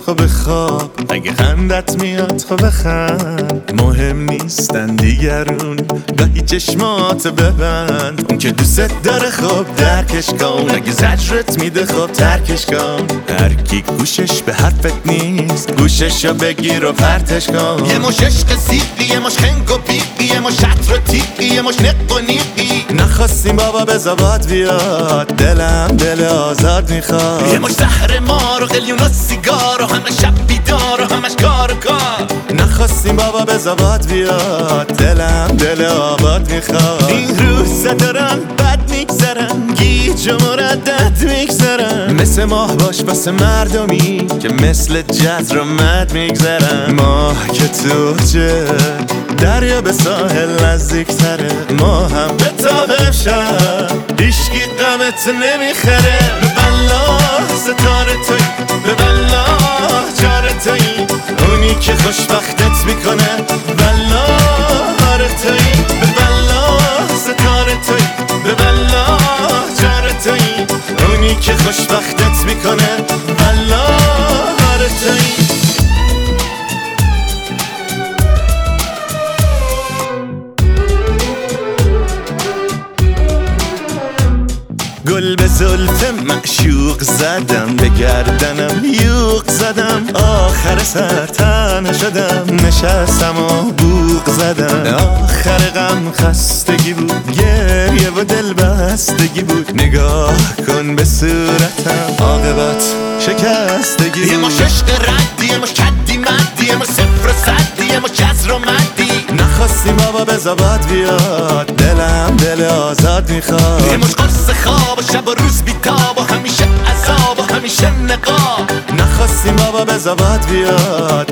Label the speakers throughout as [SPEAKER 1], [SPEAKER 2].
[SPEAKER 1] خب بخواب، اگه خندت میاد خب بخند. مهم نیستن دیگرون، گاهی چشمات ببند. اون که دوست داره خب درکش کن، اگه زجرت میده خب ترکش کن. هر کی گوشش به حرفت نیست، گوششو بگیر و پرتش کن.
[SPEAKER 2] یه مش عشق زیقی، یه مش خنگ و بیقی، یه مش شطر و تیقی، یه مش نق و نیقی.
[SPEAKER 1] نخواستیم بابا بزابات بیاد، دلم دل آزاد میخواد.
[SPEAKER 2] یه مش زهر مار و قلیون و سیگار و همه شب بیدار و همش کار و کار.
[SPEAKER 1] نخواستیم بابا بزابات بیاد، دلم دل آباد میخواد. این روزا دارن بد میگذرن، گیج و مردد میگذرن. مثل ماه باش واسه مردمی که مثل جزر و مد میگذرن. ماه که تو چه دریا به ساحل نزدیک تره، ما هم به تابه شد هیشگی غمت نمیخره. به والله ستاره توی، به والله جاره توی، اونی که خوشبختت میکنه. والله آره توی، به والله ستاره توی، به والله جاره توی، اونی که خوشبختت میکنه. والله آره توی. گل به زلف معشوق زدم، به گردنم یوق زدم. آخر سر تنه شدم، نشستم و بوق زدم. آخر غم خستگی بود، گریه و دل بستگی بود. نگاه کن به صورتم، عاقبت شکستگی بود.
[SPEAKER 2] یه مش عشق ردی، یه مش کدی مدی، یه مش صفر و صدی، یه مش جزر و مدی.
[SPEAKER 1] نخواستیم بابا بزابات بیاد، دلم دل آزاد میخواد.
[SPEAKER 2] یه مش قرص خواب و شب و روز بیتاب و همیشه عذاب و همیشه نقاب.
[SPEAKER 1] نخواستیم بابا بزابات بیاد.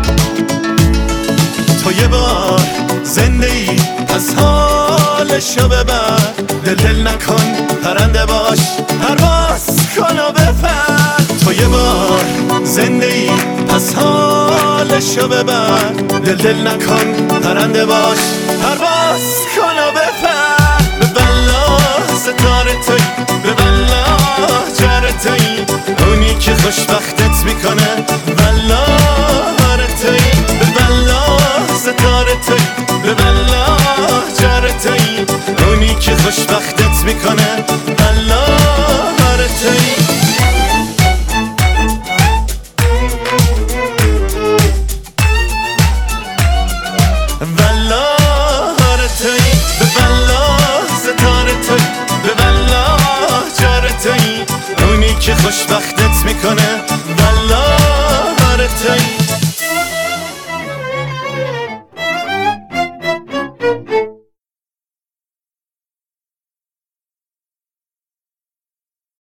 [SPEAKER 1] تو یه بار زنده ای، از حالشو ببر. دل نکن پرنده باش، پرواز کن و بپر. تو یه بار زنده ای، از حالشو ببر. دل نکن پرنده باش، پرواز کن و بپر. به والله ستاره توی، به والله جاره توی، اونی که خوشبختت میکنه. والله آره توی، به والله ستاره توی، به والله جاره توی، اونی که خوشبختت میکنه. والله آره توی. والله آره توی، به والله ستاره توی، به والله جاره توی، اونی که خوشبخت